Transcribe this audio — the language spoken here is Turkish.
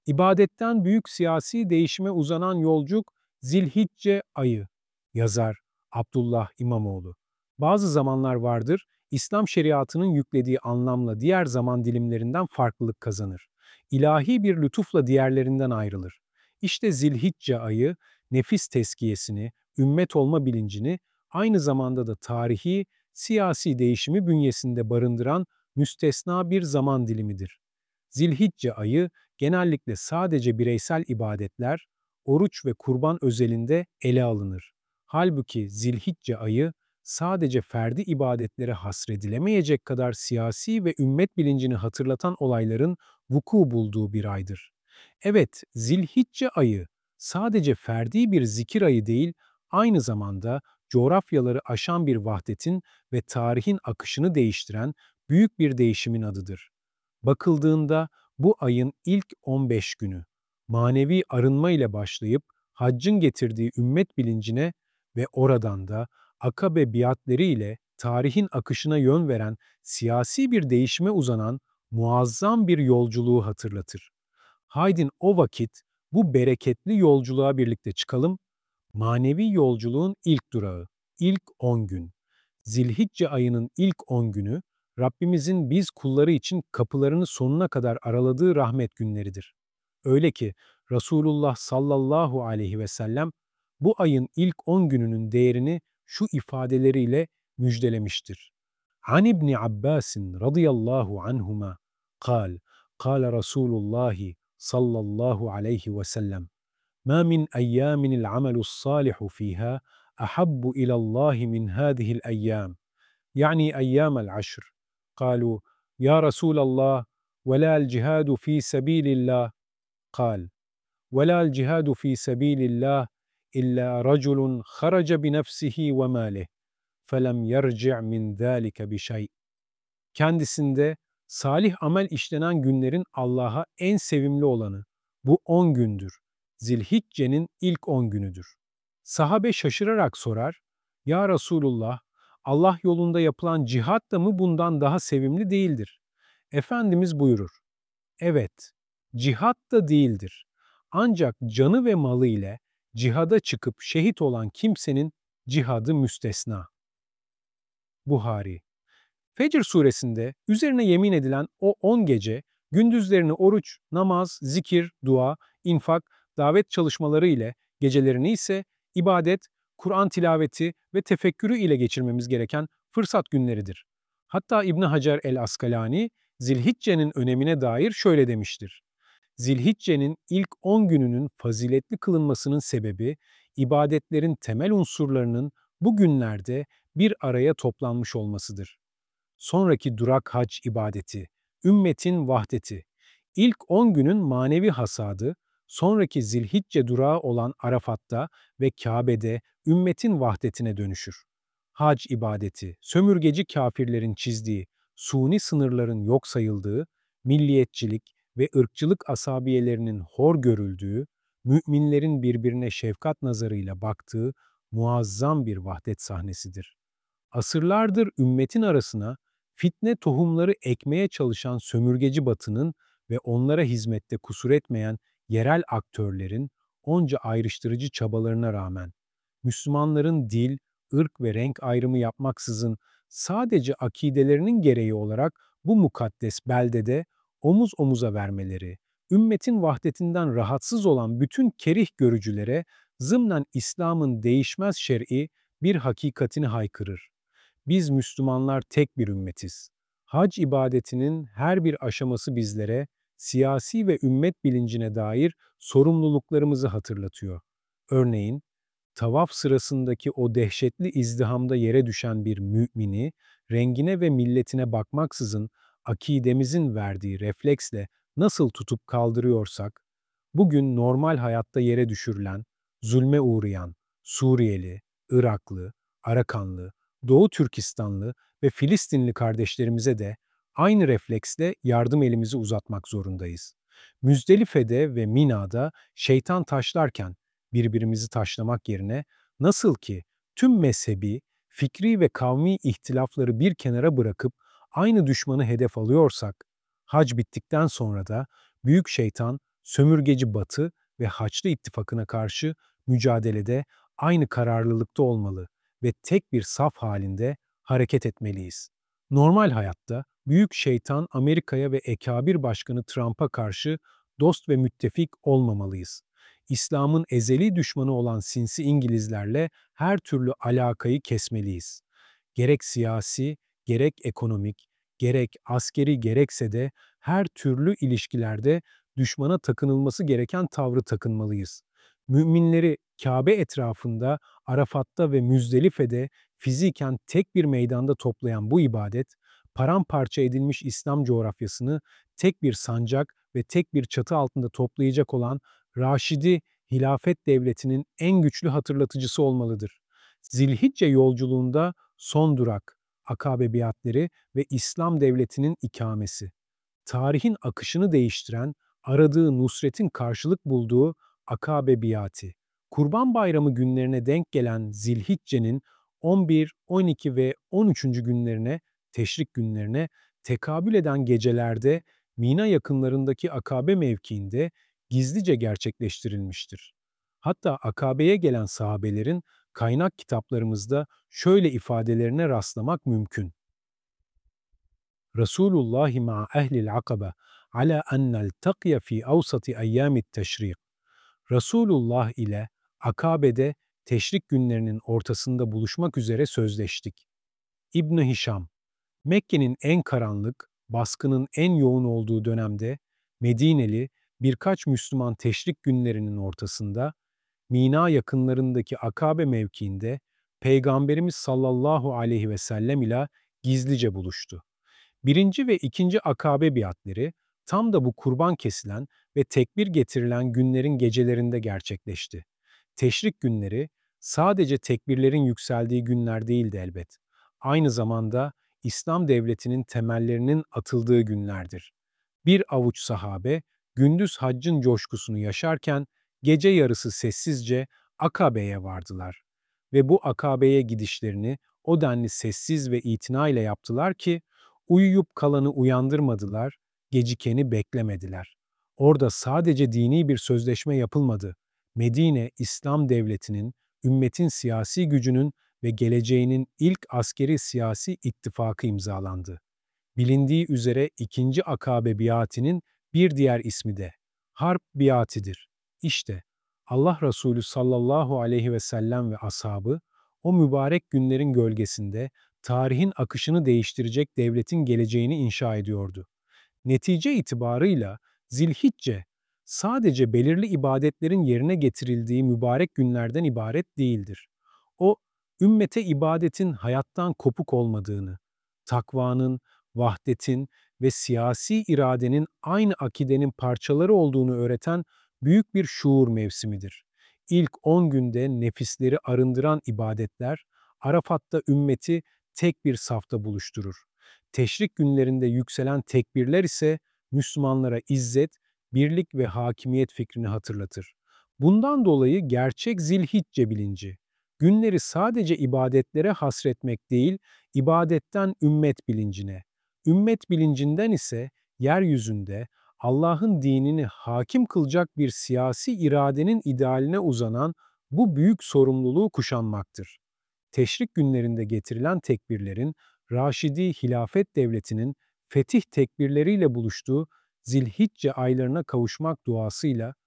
İbadetten büyük siyasi değişime uzanan yolculuk Zilhicce ayı. Yazar Abdullah İmamoğlu. Bazı zamanlar vardır, İslam şeriatının yüklediği anlamla diğer zaman dilimlerinden farklılık kazanır. İlahi bir lütufla diğerlerinden ayrılır. İşte Zilhicce ayı, nefis tezkiyesini, ümmet olma bilincini, aynı zamanda da tarihi, siyasi değişimi bünyesinde barındıran müstesna bir zaman dilimidir. Zilhicce ayı, genellikle sadece bireysel ibadetler, oruç ve kurban özelinde ele alınır. Halbuki Zilhicce ayı sadece ferdi ibadetlere hasredilemeyecek kadar siyasi ve ümmet bilincini hatırlatan olayların vuku bulduğu bir aydır. Evet, Zilhicce ayı sadece ferdi bir zikir ayı değil, aynı zamanda coğrafyaları aşan bir vahdetin ve tarihin akışını değiştiren büyük bir değişimin adıdır. Bakıldığında bu ayın ilk 15 günü manevi arınma ile başlayıp haccın getirdiği ümmet bilincine ve oradan da Akabe biatleri ile tarihin akışına yön veren siyasi bir değişime uzanan muazzam bir yolculuğu hatırlatır. Haydin o vakit bu bereketli yolculuğa birlikte çıkalım. Manevi yolculuğun ilk durağı, ilk 10 gün. Zilhicce ayının ilk 10 günü, Rabbimizin biz kulları için kapılarını sonuna kadar araladığı rahmet günleridir. Öyle ki Resulullah sallallahu aleyhi ve sellem bu ayın ilk 10 gününün değerini şu ifadeleriyle müjdelemiştir. An İbni Abbasin radıyallahu anhuma kal, kâle Resulullah sallallahu aleyhi ve sellem ما من أيام العمل الصالح فيها أحب إلى الله من هذه الأيام يعني أيام العشر قالوا يا رسول الله ولا الجهاد في سبيل الله قال ولا الجهاد في سبيل الله إلا رجل خرج بنفسه وماله فلم يرجع من ذلك بشيء. Kendisinde salih amel işlenen günlerin Allah'a en sevimli olanı bu 10 gündür. Zilhicce'nin ilk 10 günüdür. Sahabe şaşırarak sorar, Ya Resulullah, Allah yolunda yapılan cihat da mı bundan daha sevimli değildir? Efendimiz buyurur, evet, cihat da değildir. Ancak canı ve malı ile cihada çıkıp şehit olan kimsenin cihadı müstesna. Buhari. Fecr suresinde üzerine yemin edilen o 10 gece, gündüzlerini oruç, namaz, zikir, dua, infak, davet çalışmaları ile, gecelerini ise ibadet, Kur'an tilaveti ve tefekkürü ile geçirmemiz gereken fırsat günleridir. Hatta İbn Hacer el-Askalani, Zilhicce'nin önemine dair şöyle demiştir. Zilhicce'nin ilk 10 gününün faziletli kılınmasının sebebi, ibadetlerin temel unsurlarının bu günlerde bir araya toplanmış olmasıdır. Sonraki durak hac ibadeti, ümmetin vahdeti. İlk 10 günün manevi hasadı, sonraki Zilhicce durağı olan Arafat'ta ve Kabe'de ümmetin vahdetine dönüşür. Hac ibadeti, sömürgeci kafirlerin çizdiği, suni sınırların yok sayıldığı, milliyetçilik ve ırkçılık asabiyelerinin hor görüldüğü, müminlerin birbirine şefkat nazarıyla baktığı muazzam bir vahdet sahnesidir. Asırlardır ümmetin arasına fitne tohumları ekmeye çalışan sömürgeci Batı'nın ve onlara hizmette kusur etmeyen yerel aktörlerin onca ayrıştırıcı çabalarına rağmen Müslümanların dil, ırk ve renk ayrımı yapmaksızın sadece akidelerinin gereği olarak bu mukaddes beldede omuz omuza vermeleri, ümmetin vahdetinden rahatsız olan bütün kerih görücülere zımnen İslam'ın değişmez şer'i bir hakikatini haykırır. Biz Müslümanlar tek bir ümmetiz. Hac ibadetinin her bir aşaması bizlere siyasi ve ümmet bilincine dair sorumluluklarımızı hatırlatıyor. Örneğin, tavaf sırasındaki o dehşetli izdihamda yere düşen bir mümini, rengine ve milletine bakmaksızın akidemizin verdiği refleksle nasıl tutup kaldırıyorsak, bugün normal hayatta yere düşürülen, zulme uğrayan, Suriyeli, Iraklı, Arakanlı, Doğu Türkistanlı ve Filistinli kardeşlerimize de aynı refleksle yardım elimizi uzatmak zorundayız. Müzdelife'de ve Mina'da şeytan taşlarken birbirimizi taşlamak yerine nasıl ki tüm mezhebi, fikri ve kavmi ihtilafları bir kenara bırakıp aynı düşmanı hedef alıyorsak, hac bittikten sonra da büyük şeytan Sömürgeci Batı ve Haçlı İttifakı'na karşı mücadelede aynı kararlılıkta olmalı ve tek bir saf halinde hareket etmeliyiz. Normal hayatta büyük şeytan Amerika'ya ve ekabir başkanı Trump'a karşı dost ve müttefik olmamalıyız. İslam'ın ezeli düşmanı olan sinsi İngilizlerle her türlü alakayı kesmeliyiz. Gerek siyasi, gerek ekonomik, gerek askeri gerekse de her türlü ilişkilerde düşmana takınılması gereken tavrı takınmalıyız. Müminleri Kabe etrafında, Arafat'ta ve Müzdelife'de fiziken tek bir meydanda toplayan bu ibadet, paramparça edilmiş İslam coğrafyasını tek bir sancak ve tek bir çatı altında toplayacak olan Raşidi Hilafet Devleti'nin en güçlü hatırlatıcısı olmalıdır. Zilhicce yolculuğunda son durak, Akabe biatleri ve İslam Devleti'nin ikamesi. Tarihin akışını değiştiren, aradığı nusretin karşılık bulduğu Akabe biati. Kurban Bayramı günlerine denk gelen Zilhicce'nin 11, 12 ve 13. günlerine, teşrik günlerine tekabül eden gecelerde Mina yakınlarındaki Akabe mevkiinde gizlice gerçekleştirilmiştir. Hatta Akabe'ye gelen sahabelerin kaynak kitaplarımızda şöyle ifadelerine rastlamak mümkün. Resulullah ma'a ehlil akabe ala en neltakiye fi avsati eyyamit teşrik. Resulullah ile Akabe'de teşrik günlerinin ortasında buluşmak üzere sözleştik. İbn Hişam, Mekke'nin en karanlık, baskının en yoğun olduğu dönemde Medineli birkaç Müslüman teşrik günlerinin ortasında Mina yakınlarındaki Akabe mevkiinde Peygamberimiz sallallahu aleyhi ve sellem ile gizlice buluştu. Birinci ve ikinci Akabe biatleri tam da bu kurban kesilen ve tekbir getirilen günlerin gecelerinde gerçekleşti. Teşrik günleri sadece tekbirlerin yükseldiği günler değildi elbet. Aynı zamanda İslam devletinin temellerinin atıldığı günlerdir. Bir avuç sahabe gündüz haccın coşkusunu yaşarken gece yarısı sessizce Akabe'ye vardılar. Ve bu Akabe'ye gidişlerini o denli sessiz ve itina ile yaptılar ki uyuyup kalanı uyandırmadılar, gecikeni beklemediler. Orada sadece dini bir sözleşme yapılmadı. Medine, İslam devletinin, ümmetin siyasi gücünün ve geleceğinin ilk askeri siyasi ittifakı imzalandı. Bilindiği üzere ikinci Akabe biatinin bir diğer ismi de Harp biatidir. İşte Allah Resulü sallallahu aleyhi ve sellem ve ashabı o mübarek günlerin gölgesinde tarihin akışını değiştirecek devletin geleceğini inşa ediyordu. Netice itibarıyla Zilhicce sadece belirli ibadetlerin yerine getirildiği mübarek günlerden ibaret değildir. O, ümmete ibadetin hayattan kopuk olmadığını, takvanın, vahdetin ve siyasi iradenin aynı akidenin parçaları olduğunu öğreten büyük bir şuur mevsimidir. İlk 10 günde nefisleri arındıran ibadetler, Arafat'ta ümmeti tek bir safta buluşturur. Teşrik günlerinde yükselen tekbirler ise Müslümanlara izzet, birlik ve hakimiyet fikrini hatırlatır. Bundan dolayı gerçek Zilhicce bilinci, günleri sadece ibadetlere hasretmek değil, ibadetten ümmet bilincine, ümmet bilincinden ise yeryüzünde Allah'ın dinini hakim kılacak bir siyasi iradenin idealine uzanan bu büyük sorumluluğu kuşanmaktır. Teşrik günlerinde getirilen tekbirlerin Raşidi Hilafet Devleti'nin fetih tekbirleriyle buluştuğu Zilhicce aylarına kavuşmak duasıyla